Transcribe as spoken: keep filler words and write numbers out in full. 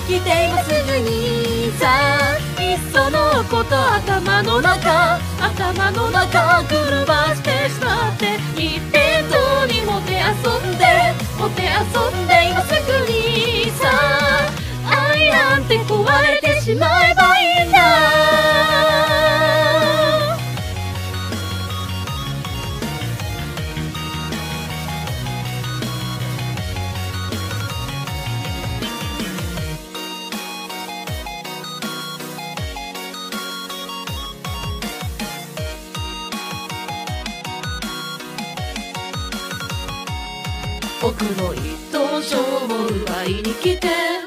来て今すぐにさ、いっそのこと頭の中頭の中狂わしてしまって、一辺倒にもて遊んでもて遊んで今すぐにさ、愛なんて壊れてしまえばいいんだ。僕の一等賞を奪いに来て